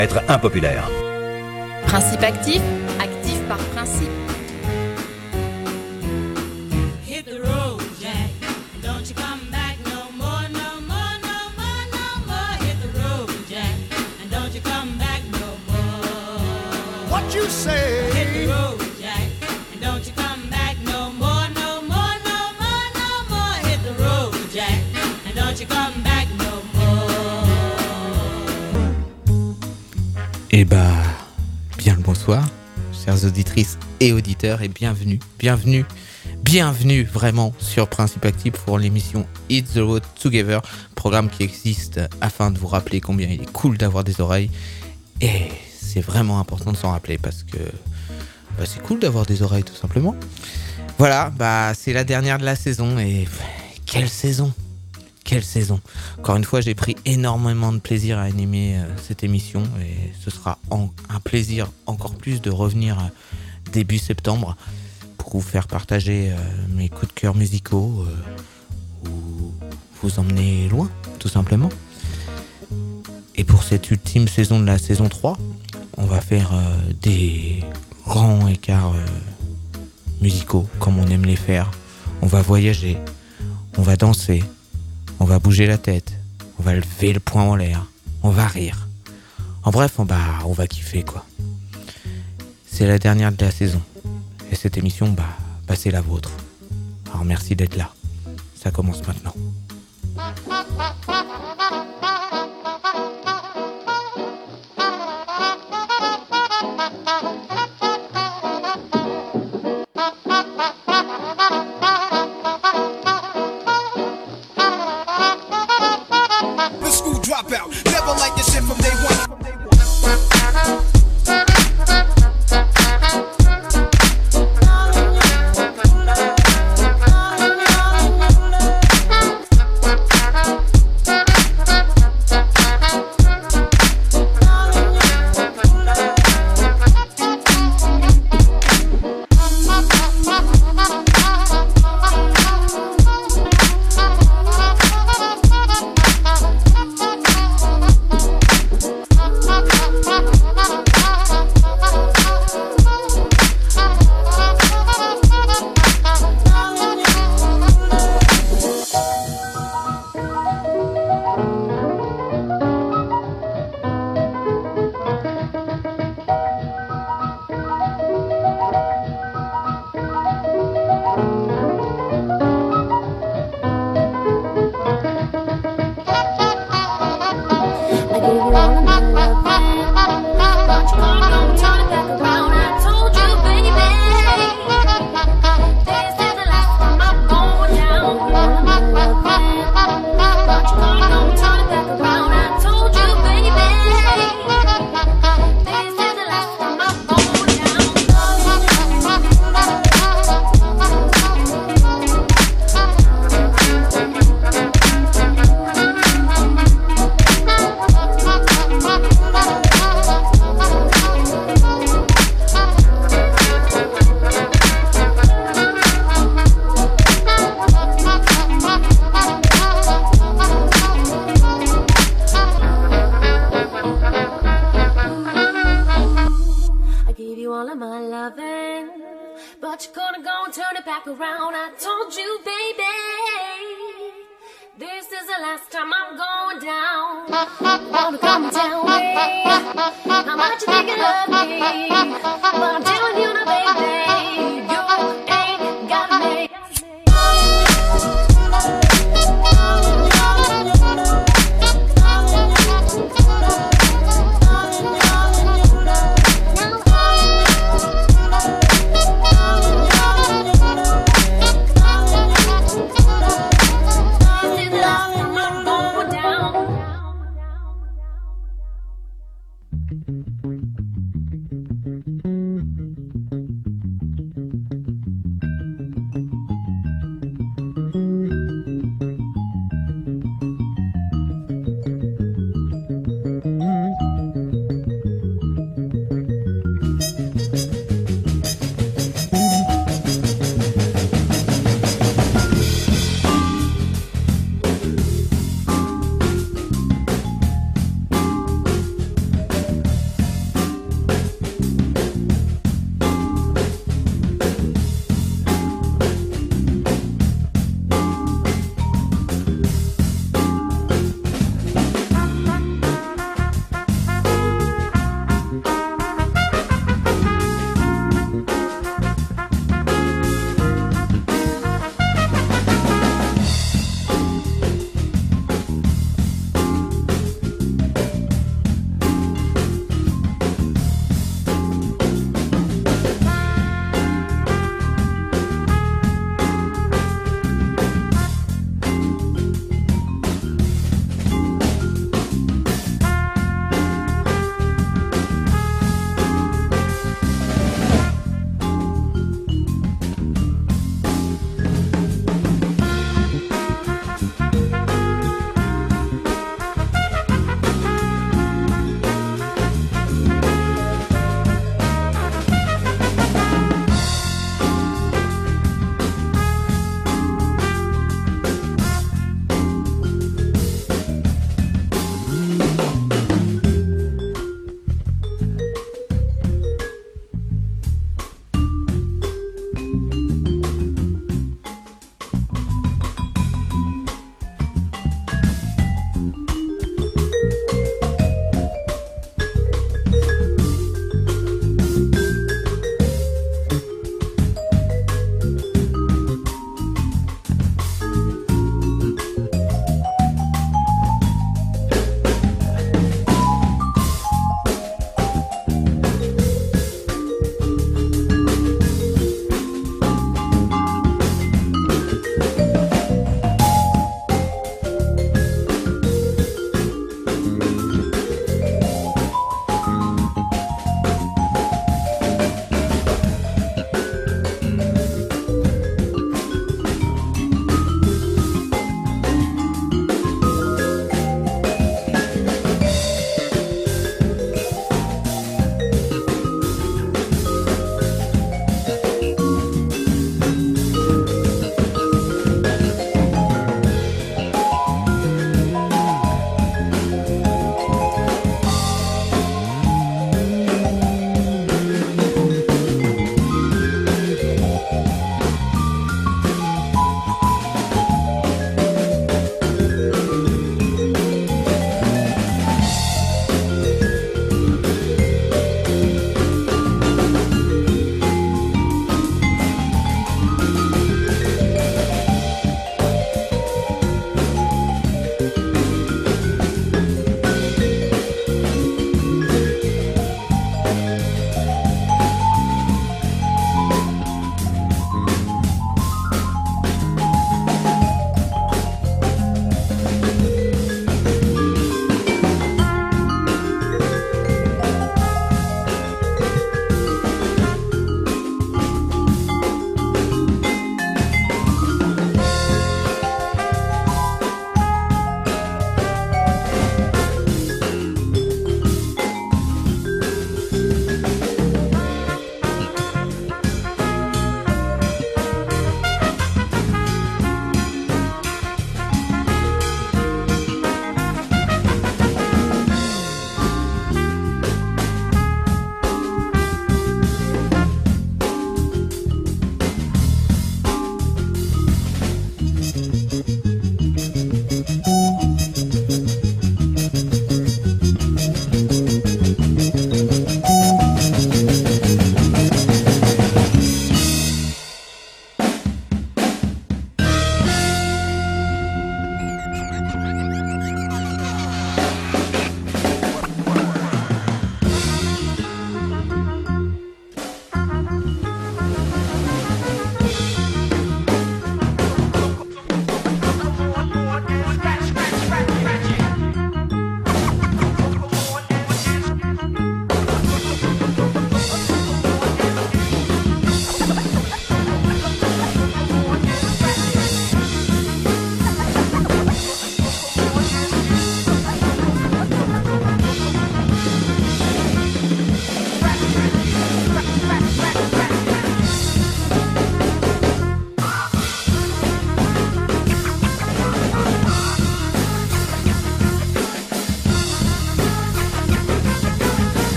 être impopulaire. Principe actif, actif par principe. Hit the road, Jack. Don't you come back no more, no more, no more, no more. Hit the road, Jack. And don't you come back no more. What you say? Hit the road, Jack. And don't you come back no more, no more, no more, no more. Hit the road, Jack. And don't you come back no more. Eh bah, bien le bonsoir, chères auditrices et auditeurs, et bienvenue vraiment sur Principe Actif pour l'émission Hit the Road Together, programme qui existe afin de vous rappeler combien il est cool d'avoir des oreilles. Et c'est vraiment important de s'en rappeler parce que c'est cool d'avoir des oreilles tout simplement. Voilà, c'est la dernière de la saison et quelle saison! Encore une fois, j'ai pris énormément de plaisir à animer cette émission et ce sera un plaisir encore plus de revenir début septembre pour vous faire partager mes coups de cœur musicaux ou vous emmener loin, tout simplement. Et pour cette ultime saison de la saison 3, on va faire des grands écarts musicaux comme on aime les faire. On va voyager, on va danser, on va bouger la tête, on va lever le poing en l'air, on va rire. En bref, on va kiffer quoi. C'est la dernière de la saison. Et cette émission, c'est la vôtre. Alors merci d'être là. Ça commence maintenant.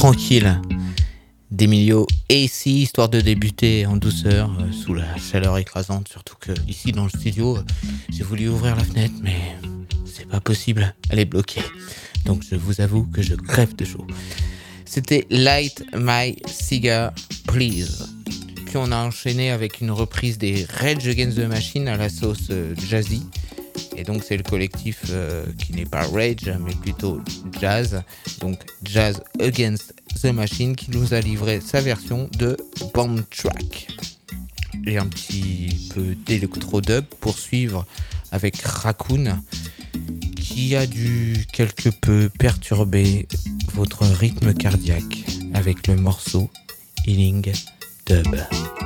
tranquille d'Emilio AC, histoire de débuter en douceur, sous la chaleur écrasante, surtout que ici dans le studio, j'ai voulu ouvrir la fenêtre, mais c'est pas possible, elle est bloquée. Donc je vous avoue que je crève de chaud. C'était Light My Cigar Please. Puis on a enchaîné avec une reprise des Rage Against the Machine à la sauce jazzy. Et donc c'est le collectif qui n'est pas Rage mais plutôt Jazz. Donc Jazz Against the Machine qui nous a livré sa version de Bomb Track. Et un petit peu d'électro-dub pour suivre avec Raccoon qui a dû quelque peu perturber votre rythme cardiaque avec le morceau Healing Dub.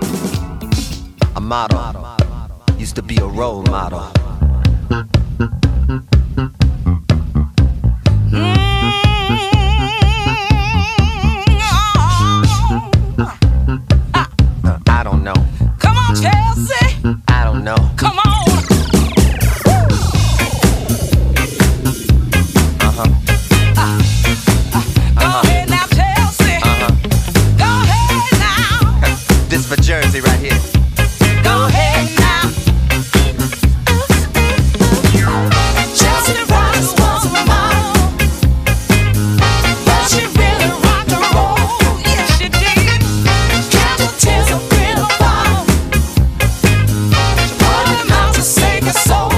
A model used to be a role model. I don't know. Come on, Chelsea. I don't know. Come on. Go ahead now, Chelsea. Go ahead now. This for Jersey right here. Go ahead now. Chelsea Rose was a model, but she really rocked and roll. Yes, she did. Candle tears up in a bottle. She put them out to save her soul.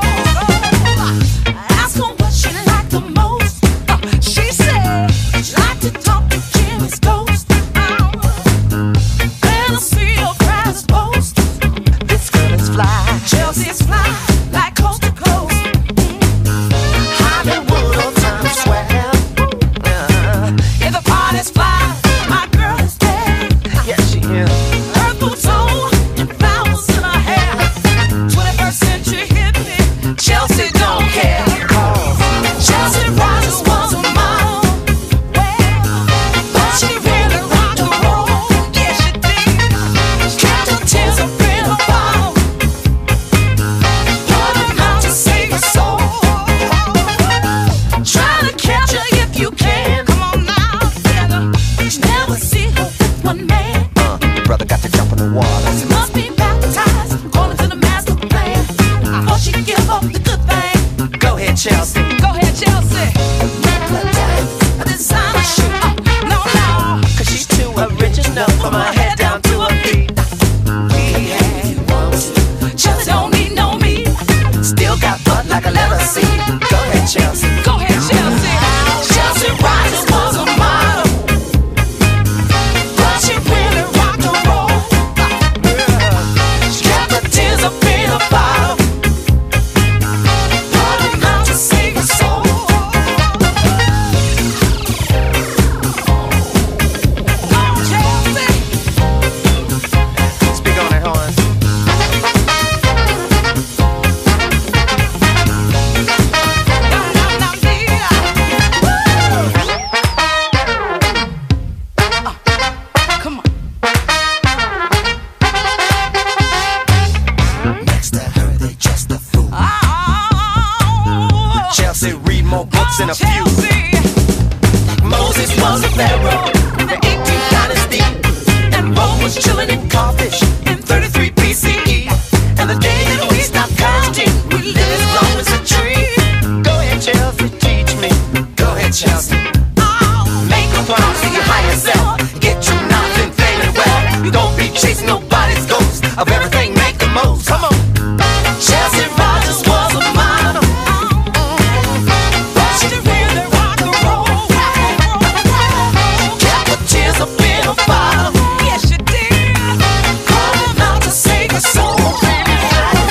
Ask her what she liked the most. She said she liked to talk to Jimmy's ghost. Then I see her friends post. This girl is fly. Chelsea's fly like coast to coast. Hollywood or Times Square. If the party's fly, my girl is there. Yeah, she is. Her boots on and flowers in her hair. 21st century hippie, Chelsea don't care. Chelsea Rogers was a model, well, but she really rocked and roll. Yeah, she did. Candle tears up in a bottle. Put them out to save her soul. Trying to catch her if you can. Come on now, you never see her with one man. Your brother got to jump in the water. She must be baptized according to the master plan. I hope she give up the good thing. Go ahead, Chelsea. Go ahead, Chelsea. A designer shoe. No, no. Cause she's too original from her head down to her feet. Chelsea don't need no meat. Still got butt like a leather seat. Go ahead, Chelsea. Go ahead, Chelsea. Chelsea Rogers was a model, but she really rocked and roll. She kept her tears up in a bottle. Put them out to save her soul. Go on, Chelsea. Speak on that horn. Come on. Next to her, they just a fool. Oh, Chelsea read more books than a few. Chelsea. Moses was a pharaoh in the 18th dynasty, and Rome was chilling in Carthage in 33 BCE. And the day that we stopped counting, we live as long as a tree. Go ahead, Chelsea, teach me. Go ahead, Chelsea. Make a promise to your higher self. Get your nothing, fame and wealth. Don't be chasing nobody's ghost. Of everything, make the most. Come on. Chelsea Rogers was a model, But she really rocked and roll. kept her tears up in a bottle. Yes, she did. Put them out to save her soul.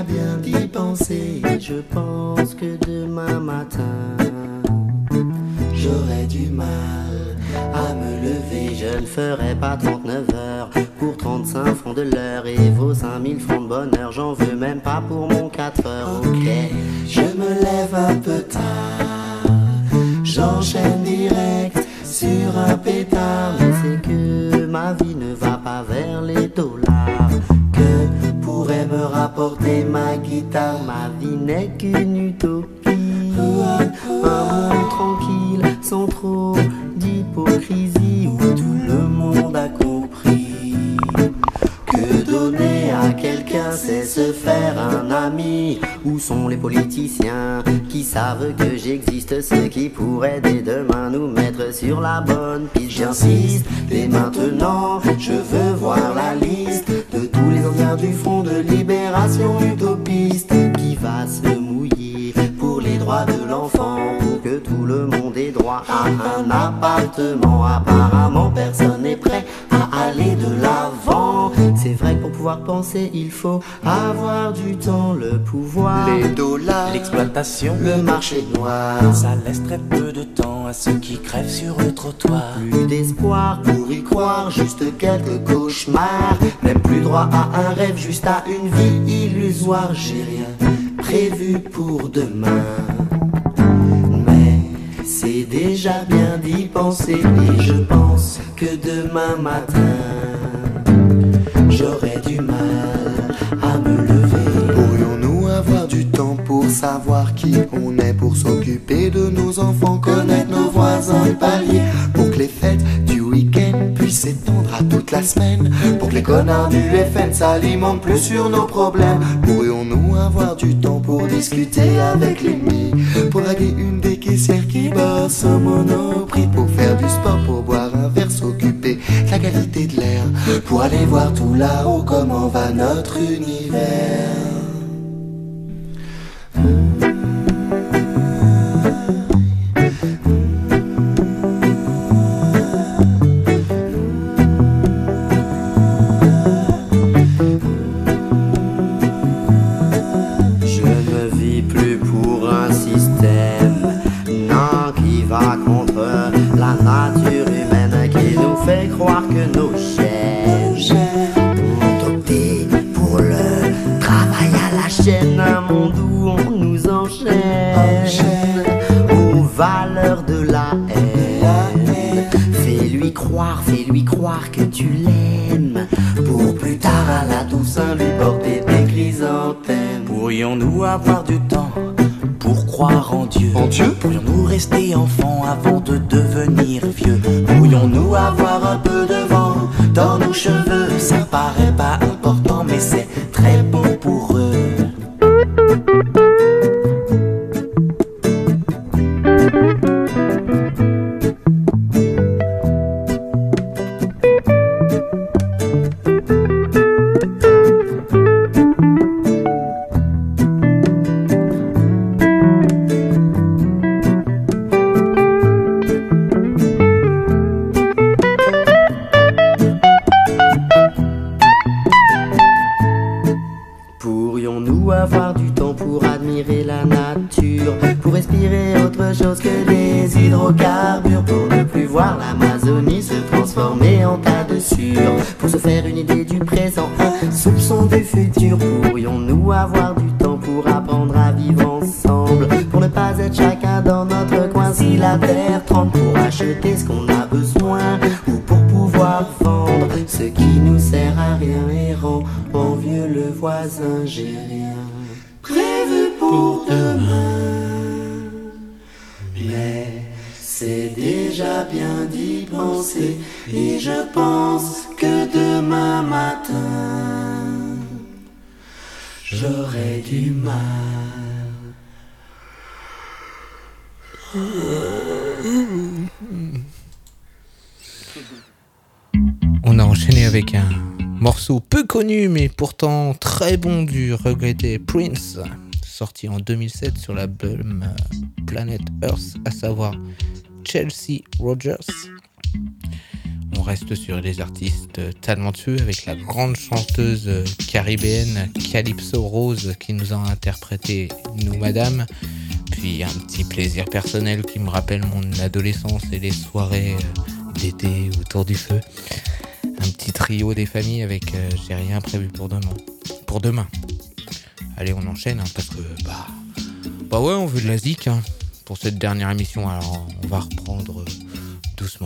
déjà bien d'y penser. Et je pense que demain matin, j'aurai du mal à me lever. Je ne ferai pas 39 heures pour 35 francs de l'heure. Et vos 5000 francs de bonheur, j'en veux même pas pour mon 4 heures. Ok, je me lève un peu tard, j'enchaîne direct sur un pétard. Mais c'est que ma vie ne va pas vers les dollars que pourrait me rapporter ma guitare. Ma vie n'est qu'une utopie, un monde tranquille sans trop d'hypocrisie, où tout le monde a compris que donner à quelqu'un c'est se faire un ami. Où sont les politiciens qui savent que j'existe, ceux qui pourraient dès demain nous mettre sur la bonne piste? J'insiste, dès maintenant, je veux voir la liste de tous les anciens du Front de Libération utopiste qui va se mouiller pour les droits de l'enfant, pour que tout le monde ait droit à un appartement. Apparemment personne n'est prêt à aller de l'avant. C'est vrai que pour pouvoir penser il faut avoir du temps, le pouvoir, les dollars, l'exploitation, le marché noir. Ça laisse très peu de temps à ceux qui crèvent sur le trottoir. Plus d'espoir pour y croire, juste quelques cauchemars. Même plus droit à un rêve, juste à une vie illusoire. J'ai rien prévu pour demain, mais c'est déjà bien d'y penser. Et je pense que demain matin, j'aurai du mal à me lever. Pourrions-nous avoir du temps pour savoir qui on est, pour s'occuper de nos enfants, connaître nos voisins de palier, pour que les fêtes du week-end puissent s'étendre à toute la semaine, pour que les connards du FN s'alimentent plus sur nos problèmes? Pourrions-nous avoir du temps pour discuter avec l'ennemi, pour draguer une des caissières qui bosse au Monoprix, pour faire du sport, pour boire un verre, s'occuper de la qualité de l'air, pour aller voir tout là-haut comment va notre univers? Je ne vis plus pour un système, non, qui va contre la nature humaine, qui nous fait croire que nos chaînes ont opté pour le travail à la chaîne. Un monde où on nous enchaîne aux valeurs de la haine. Fais-lui croire que tu l'aimes, pour plus tard à la Toussaint lui porter des chrysanthèmes. Pourrions-nous avoir du temps pour croire en Dieu? Pourrions-nous rester enfants avant de devenir vieux? Pourrions-nous avoir un peu de vent dans nos cheveux? Ça paraît pas important mais c'est très bon pour eux. Pourrions-nous avoir du temps pour admirer la nature, pour respirer autre chose que des hydrocarbures, pour ne plus voir l'Amazonie se transformer en tas de sueur, pour se faire une idée du présent, un soupçon du futur? Pourrions-nous avoir du temps pour apprendre à vivre ensemble, pour ne pas être chacun dans notre coin si la terre tremble, pour acheter ce qu'on a besoin ou pour pouvoir vendre ce qui nous sert à rien et rend envieux le voisin? J'ai rien prévu pour demain, mais c'est déjà bien d'y penser. Et je pense que demain matin, j'aurai du mal. On a enchaîné avec un morceau peu connu mais pourtant très bon du regretté Prince, sorti en 2007 sur l'album Planet Earth, à savoir Chelsea Rogers. on reste sur des artistes talentueux avec la grande chanteuse caribéenne Calypso Rose qui nous a interprété Nous Madame. Puis un petit plaisir personnel qui me rappelle mon adolescence et les soirées d'été autour du feu. Un petit trio des familles avec J'ai rien prévu pour demain. Allez, on enchaîne parce que bah ouais, on veut de la zik pour cette dernière émission, alors on va reprendre doucement.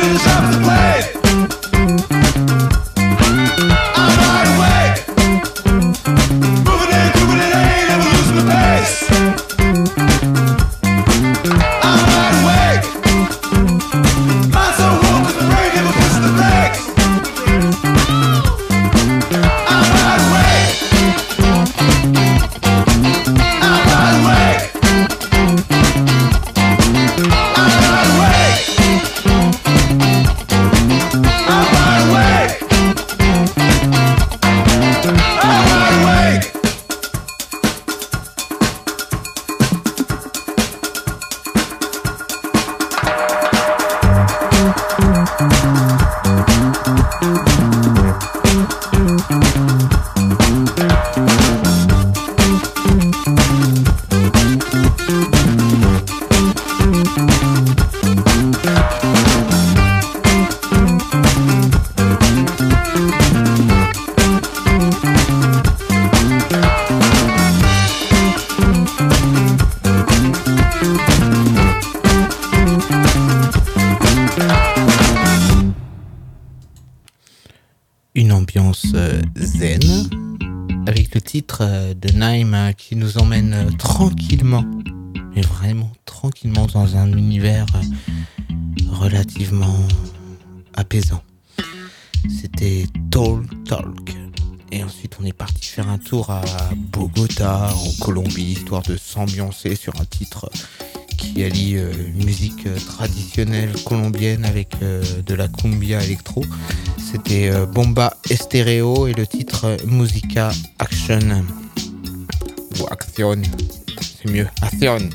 Une ambiance zen avec le titre de Naïm qui nous emmène tranquillement, mais vraiment tranquillement dans un univers relativement apaisant. C'était Tall Talk. Et ensuite on est parti faire un tour à Bogota en Colombie, histoire de s'ambiancer sur un titre qui allie musique traditionnelle colombienne avec de la cumbia électro. C'était Bomba Estéreo et le titre Musica Action. Ou Action, c'est mieux. Action.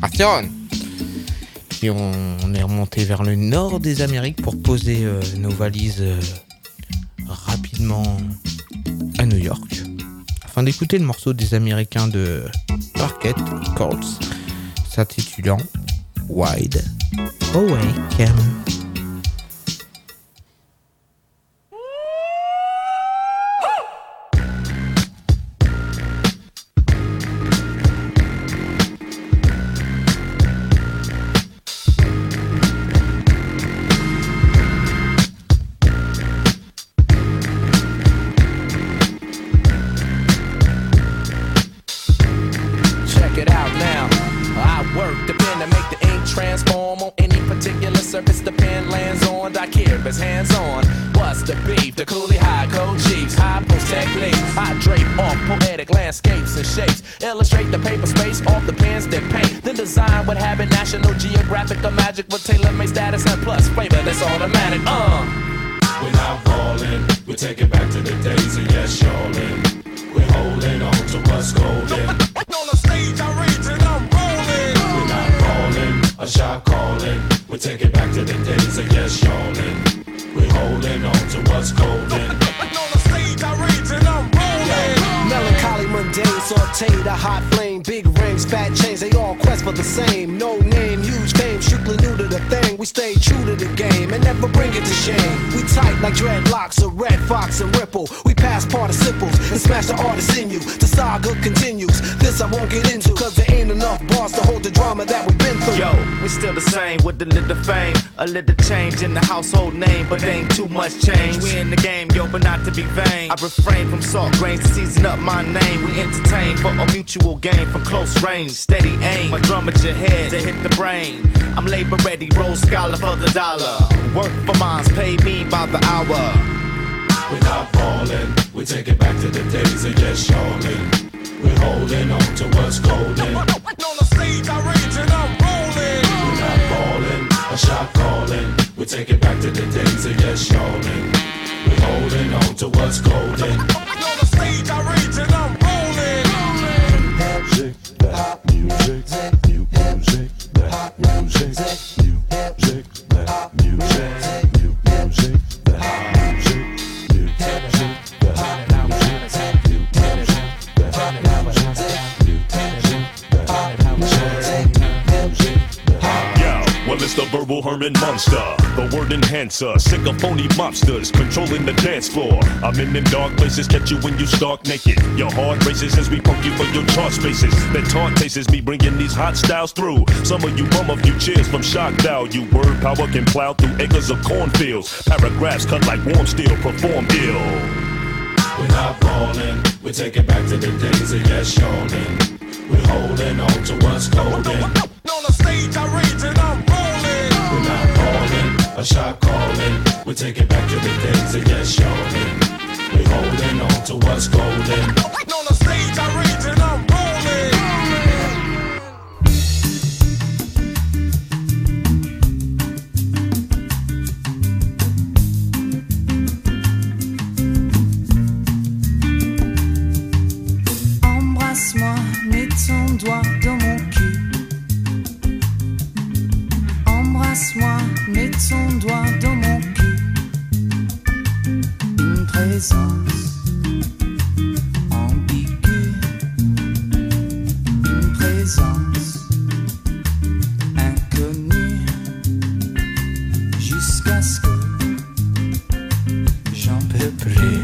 Puis on est remonté vers le nord des Amériques pour poser nos valises rapidement à New York, afin d'écouter le morceau des Américains de Parquet Courts, s'intitulant Wide Awake. Illustrate the paper space off the pens that paint. Then design what habit, National Geographic or Magic with tailor-made status and plus flavor that's automatic. We're not falling, we take it back to the days of yes, y'allin'. We're holding on to what's golden. On the stage I rage and I'm rolling. We're not falling, a shot calling. We take it back to the days of yes, y'allin'. We're holding on to what's golden. On the stage I rage and I'm rolling. Melancholy, mundane, sauteed, a hot flame. Big rings, fat chains, they all quest for the same. No name, huge fame, strictly new to the thing. We stay true to the game and never bring it to shame. We tight like dreadlocks, a red fox and ripple. We pass participles and smash the artists in you. The saga continues, this I won't get into, cause there ain't enough bars to hold the drama that we've been through. Yo, we still the same with a little fame. A little change in the household name, but ain't too much change. We in the game, yo, but not to be vain. I refrain from salt grains to season up my name. We entertain for a mutual gain from close range. Steady aim, my drum at your head to hit the brain. I'm labor ready, roll scholar for the dollar. Work for mines, pay me by the hour. We're not falling, we take it back to the days of yes, y'allin'. We're holding on to what's golden. On the stage I rage and I'm rolling. We're not falling, a shot calling. We take it back to the days of yes, y'allin'. We're holding on to what's golden. On the stage I rage and I'm rolling. Music, that music, new music, that music, new music, that music, new music, that music, new music, new music, that music, new music, that music. Well, it's the verbal murmuring monster, the word enhancer, sick of phony mobsters, controlling the dance floor. I'm in them dark places, catch you when you stark naked. Your heart races as we poke you for your chart spaces. That taunt tastes me bringing these hot styles through. Some of you bum a few cheers from shock value. Word power can plow through acres of cornfields. Paragraphs cut like warm steel, perform ill. We're not falling, we're taking back to the days of yes, yawning. We're holding on to what's golden. On the stage I rage and I'm rolling. We're not falling, a shot calling. We're taking back to the days of yes, yawning. We're holding on to what's golden. On the stage I rage and I'm rolling. Embrasse-moi, mets ton doigt dans mon cul. Embrasse-moi, mets ton doigt dans mon cul. Une présence ambiguë, une présence inconnue, jusqu'à ce que j'en peux plus.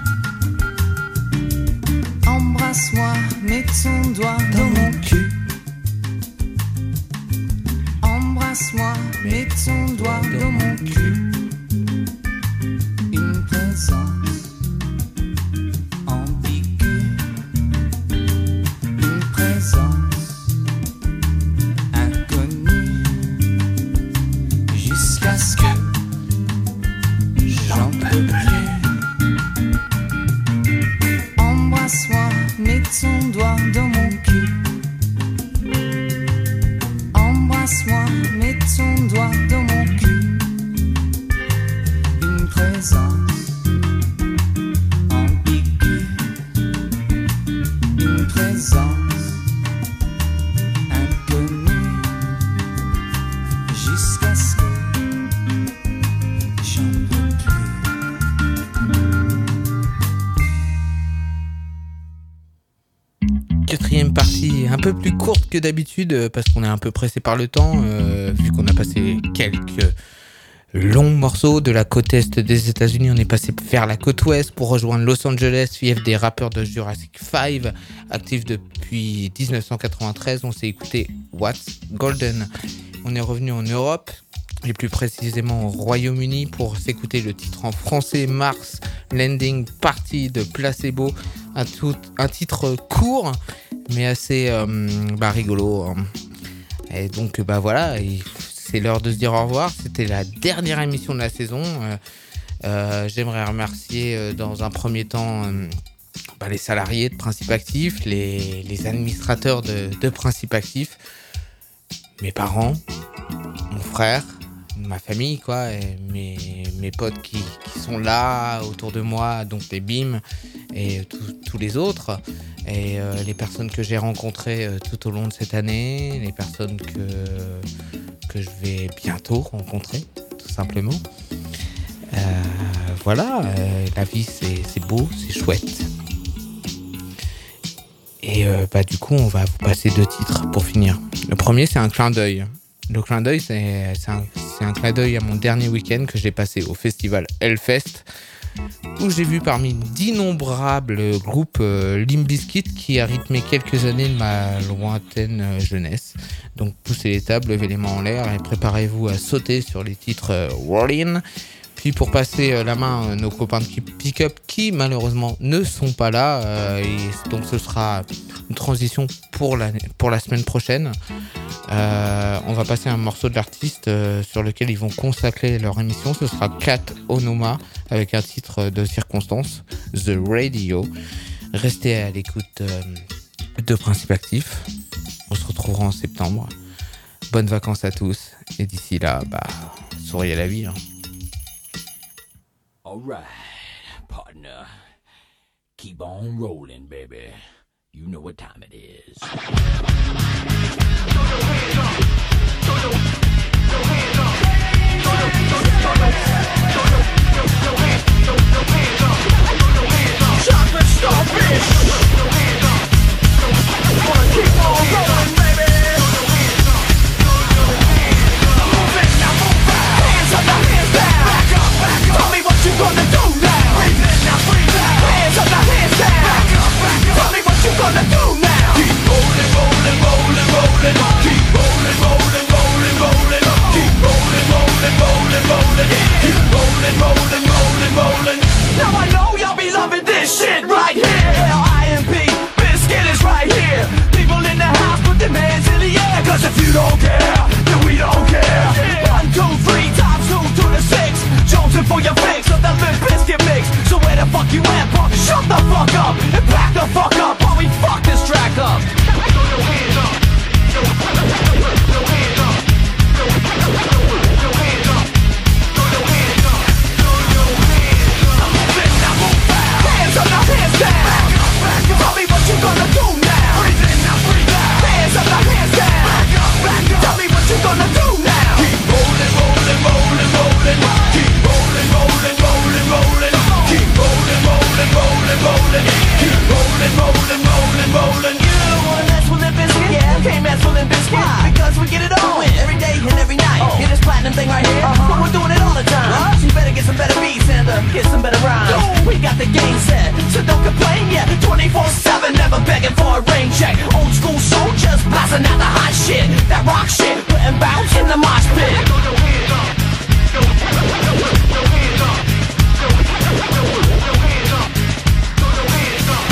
Embrasse-moi, mets ton doigt dans mon cul. Embrasse-moi, mets ton doigt dans mon cul. Une présence ambiguë, une présence inconnue, jusqu'à ce que j'en peux plus. Embrasse-moi, mets ton doigt dans mon cul. Embrasse-moi, mets ton doigt dans mon cul. Une présence ambiguë, une présence inconnue, jusqu'à ce que j'en peux plus. Quatrième partie, un peu plus courte que d'habitude parce qu'on est un peu pressé par le temps, vu qu'on a passé quelques longs morceaux de la côte est des États-Unis. On est passé vers la côte ouest pour rejoindre Los Angeles, fief des rappeurs de Jurassic 5, actifs depuis 1993. On s'est écouté What's Golden. On est revenu en Europe, et plus précisément au Royaume-Uni, pour s'écouter le titre en français Mars Landing Party de Placebo, un titre court mais assez rigolo, hein. Et donc voilà, c'est l'heure de se dire au revoir. C'était la dernière émission de la saison. J'aimerais remercier dans un premier temps les salariés de Principe Actif, les administrateurs de Principe Actif, mes parents, mon frère, ma famille, quoi, et mes potes qui sont là autour de moi, donc les BIM et tous les autres, et les personnes que j'ai rencontrées tout au long de cette année, les personnes que je vais bientôt rencontrer, tout simplement. Voilà, la vie c'est beau, c'est chouette. Et du coup, on va vous passer 2 titres pour finir. Le premier, c'est un clin d'œil. Le clin d'œil, c'est un clin d'œil à mon dernier week-end que j'ai passé au festival Hellfest, où j'ai vu parmi d'innombrables groupes Limp Bizkit qui a rythmé quelques années de ma lointaine jeunesse. Donc poussez les tables, levez les mains en l'air et préparez-vous à sauter sur les titres Rollin'. Puis pour passer la main à nos copains de Pick Up qui malheureusement ne sont pas là, et donc ce sera une transition pour la semaine prochaine. On va passer un morceau de l'artiste sur lequel ils vont consacrer leur émission. Ce sera Kat Onoma avec un titre de circonstance, The Radio. Restez à l'écoute de Principe Actif. On se retrouvera en septembre. Bonnes vacances à tous. Et d'ici là, souriez à la vie, hein. All right, partner. Keep on rolling, baby. You know what time it is. Throw your hands up. Throw your hands up. Throw your hands up. Chocolate starfish. Throw your hands up. Wanna keep on rolling, baby. Move it, now move it. listen for your fix of that Limp Bizkit mix. So where the fuck you at, punk? Shut the fuck up and back the fuck up while we fuck this track up. Throw your hands up. Throw your hands up. Throw your hands up. Throw your hands up. Throw your hands up. I'm moving, now move fast. Hands up, now hands down. Back up, back up. Tell me what you gonna do now. Breathe in, now breathe out. Hands up, now hands down. Back up, back up. Tell me what you gonna do now. Keep rolling, rolling, rolling, rolling. Keep rolling, rolling, rolling, rolling. Keep rolling, rolling, rolling, rolling. Keep rolling, rolling, rolling, rolling. You don't wanna mess with Limp Bizkit? Yeah, can't mess with Limp Bizkit. Why? Because we get it on every day and every night. Hear this platinum thing right here? But we're doing it all the time. So you better get some better beats and get some better rhymes. We got the game set, so don't complain. Yeah, 24/7, never begging for a rain check. Old school soldiers blasting out the hot shit, that rock shit, putting bounce in the mosh pit. Throw your hands up. Throw your hands up. Throw your hands up. Throw your hands up. Throw your hands up.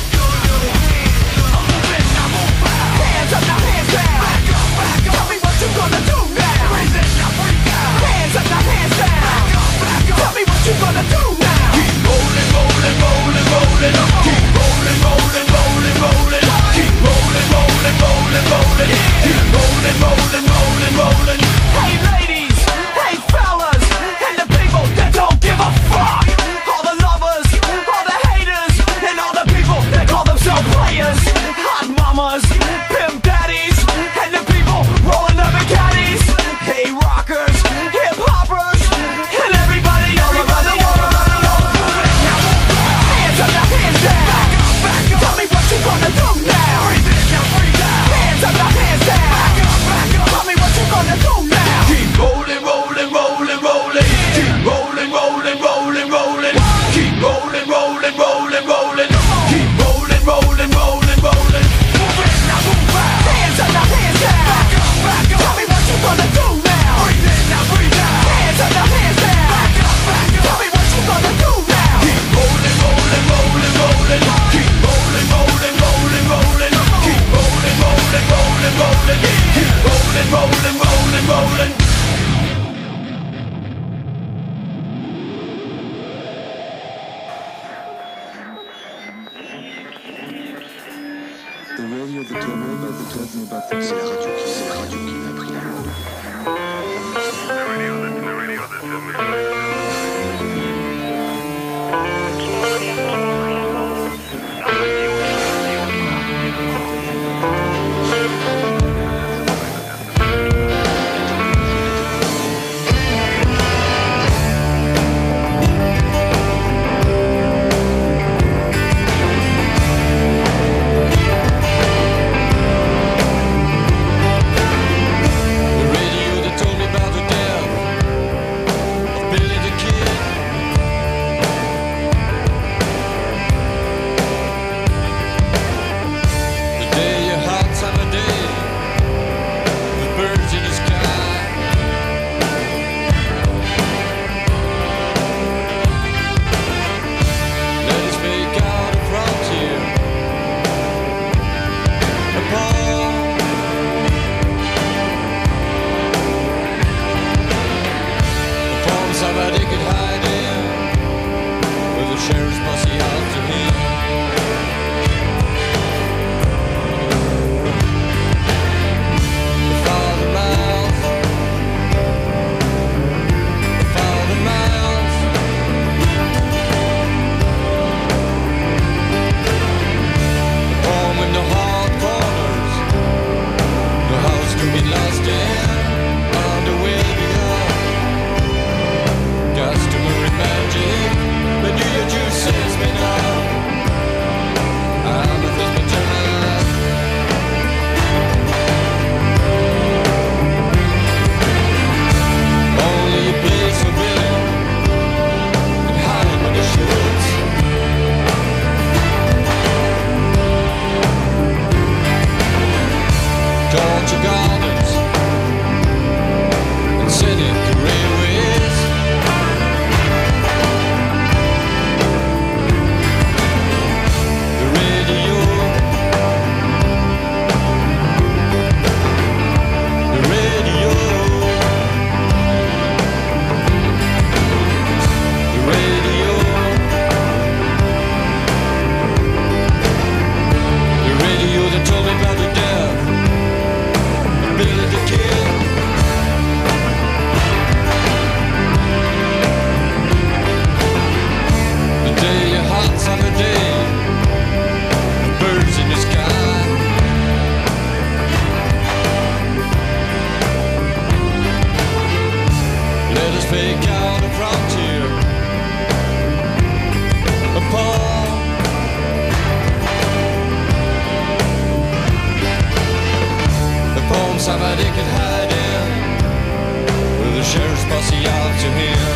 I'm moving, now move fast. Hands up, now hands down. Back up, back up. Tell me what you gonna do now. Breathe in, now breathe out. Hands up, now hands down. Back up, back up. Tell me what you gonna do now. Keep rolling, rolling, rolling, rolling. Keep rolling, rolling, rolling, rolling. Keep rolling, rolling, rolling, rolling. Keep rolling, rolling, rolling, rolling. Hey ladies, hey fellas, and the people that don't give a fuck. All the lovers, all the haters, and all the people that call themselves players. Hot mamas, pimp daddies, and the people rolling up in caddies. Hey rockers, hip hoppers, and everybody, everybody, everybody, everybody. Hands up, now hands down. Back up, back up. Tell me what you gonna do now. Breathe in, now breathe out. Hands up, now hands down. Back up, back up. Tell me what you gonna do now. Keep rolling, rolling, rolling, rolling. Keep rolling, rolling, rolling, rolling. Keep rolling, rolling, rolling, rolling. Keep rolling, rolling, rolling, rolling. Move in, now move out. Hands up, now hands down. Back up, back up. Tell me what you gonna do now. Breathe in, now breathe out. Hands up, now hands down. Back up, back up. Tell me what you gonna do now. Keep rolling, rolling, rolling, rolling. Keep rolling, rolling, rolling, rolling. Keep rolling, rolling, rolling, rolling. Keep rolling, rolling, rolling, rolling. The radio that told me about the c'est la radio qui m'a pris la langue. Lost and on the way beyond. Got to out a frontier. A poem. The poem somebody could hide in, with the sheriff's posse out to him.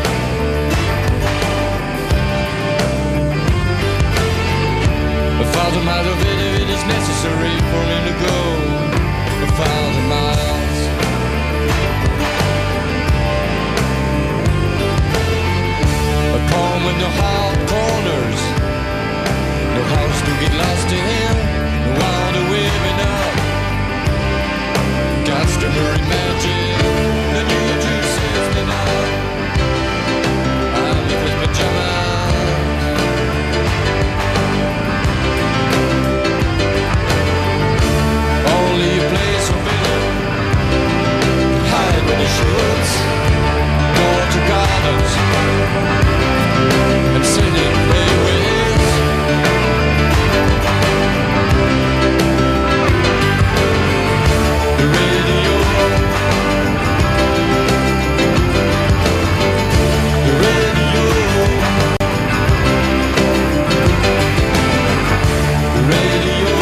A thousand miles of it if it is necessary for him to go. 1,000 miles. A poem with no hard corners, no house to get lost to him, no one to waving up. Gots to hurry magic, the new juice says me now. I'm in his pajamas. Only a place for villain can hide when he shoots. Go to gardens and sing it playways. The radio, the radio, the radio.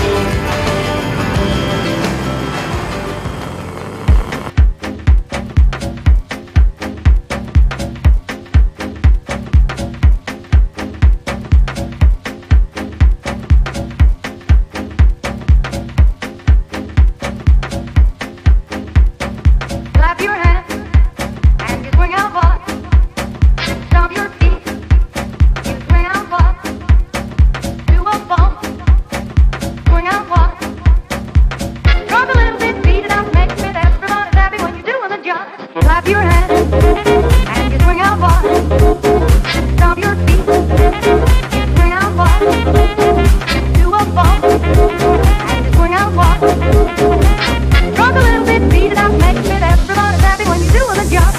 Clap your hands and you swing out what? Stomp your feet, you swing out what? Do a bump, swing out what? Drop a little bit, beat it out, make it everybody's happy when you're doing the job. Clap your hands and you swing out what? Stomp your feet, you swing out what? Do a bump and you swing out what? Drop a little bit, beat it out, make it everybody's happy when you're doing the job.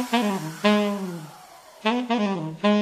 Thank you.